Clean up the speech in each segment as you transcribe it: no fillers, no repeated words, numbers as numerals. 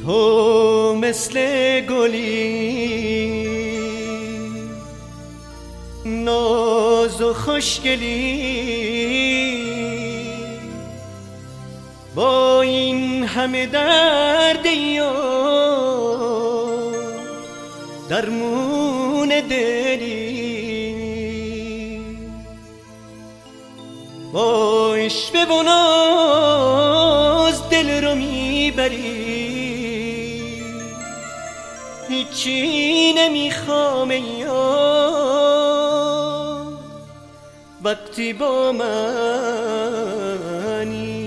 تو مثل گلی ناز و خوشگلی، با این همه درد یار درمون دلی، با عشق و ناز دل رو میبری، هیچی نمیخوام یار وقتی با منی.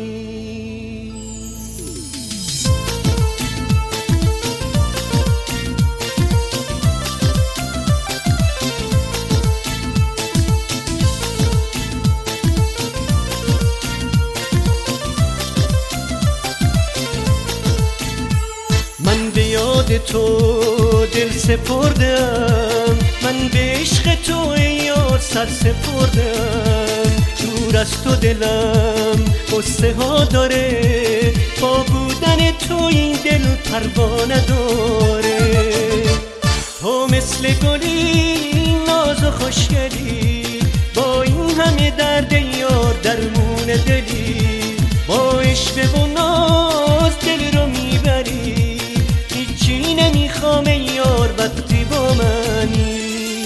من به یاد تو دل سپردم، من به عشق تو یار سر سپردم. دور از تو دلم قصه ها داره، با بودن تو این دل پروا نداره. تو مثل گلی ناز و خوشگلی، با این همه درد یار درمون دلی، با عشق و ناز دل رو میبری، هیچی نمیخوام یار وقتی با منی.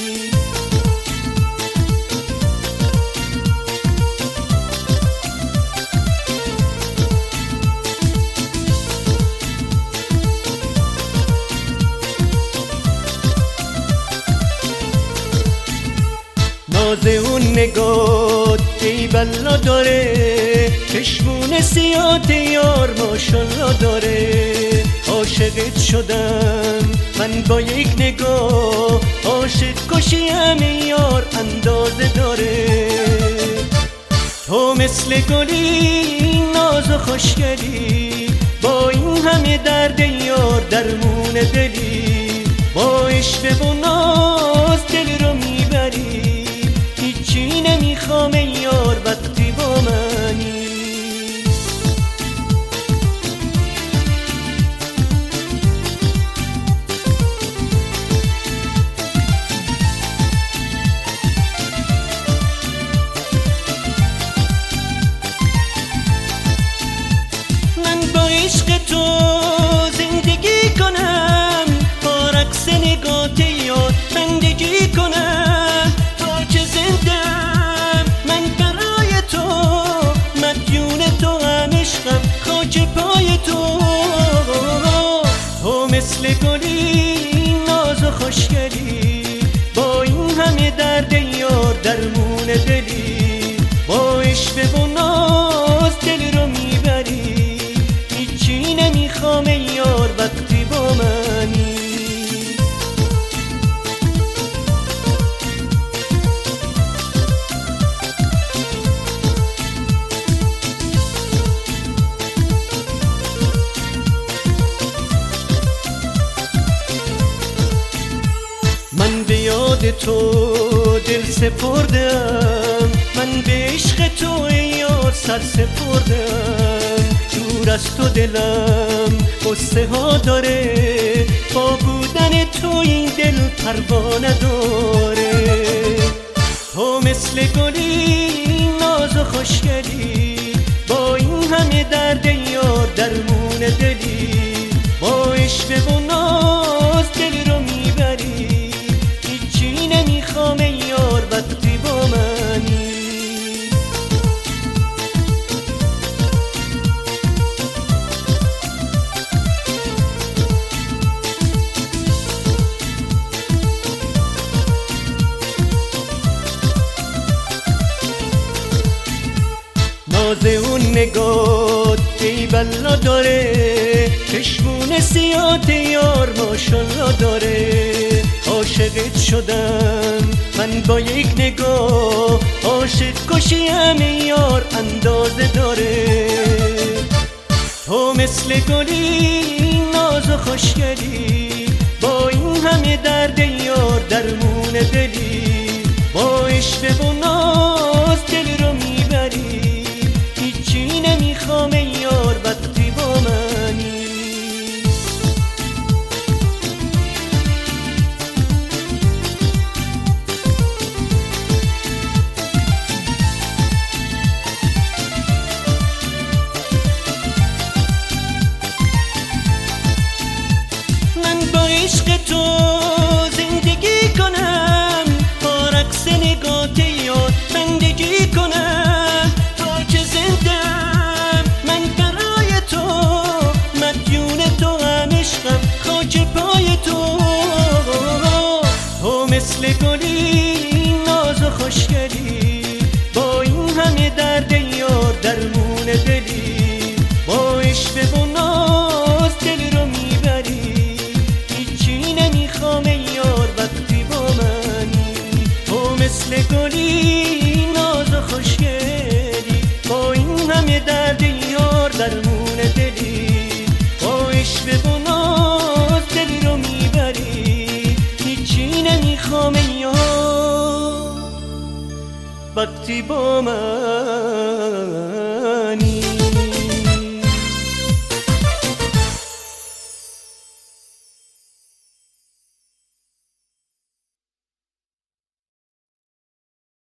ناز اون نگاه ای بلا داره، چشمون سیاه یار ماشالله داره. عاشقت شدم من با یک نگاه، عاشق کشیم یار اندازه داره. تو مثل گلی ناز و خوشگلی، با این همه درد یار درمون دلی، با عشق و ناز دل رو میبری، هیچی نمیخوام یار وقتی با منی. من با عشق تو زندگی کنم، با رقص نگات یار بندگی کنم، تا که زندم من برای تو، مدیون تو هم عشقم خاک پای تو. تو مثل گلی ناز و خوشگلی، با این همه درد یار درمون دلی، با عشق و ناز دل رو میبری، هیچی نمیخوام یار وقتی با منی. من به یاد تو دل سپردم، من به عشق تو یار سر سپردم. دور از تو دلم قصه ها داره، با بودن تو این دل پروا نداره. تو مثل گلی ناز و خوشگلی، با این همه درد یار درمون دلی، با عشق و ناز دل رو میبری، هیچی نمیخوام یار وقتی با منی. ناز اون نگاه ای بلا داره، چشمون سیاه یار ماشالله داره. عاشقت شدم من با یک نگاه، عاشق کشیم یار اندازه داره. تو مثل گلی ناز و خوشگلی، با این همه درد یار درمون دلی، با عشق و ناز دل رو میبری، هیچی نمیخوام یار وقتی با منی. تو زندگی کنم، با رقص نگات یاد بندگی کنم. تا که زندم من برای تو، مدیون تو هم عشقم خاک پای تو. تو مثل گلی ناز و خوشگلی، با این همه درد یار درمون دلی. با عشق و ناز دل رو میبری، هیچی نمیخوام یار وقتی با منی. تو مثل گلی ناز و خوشگلی، با این همه درد یار درمون دلی. با عشق و ناز دل رو میبری، هیچی نمیخوام یار وقتی با من.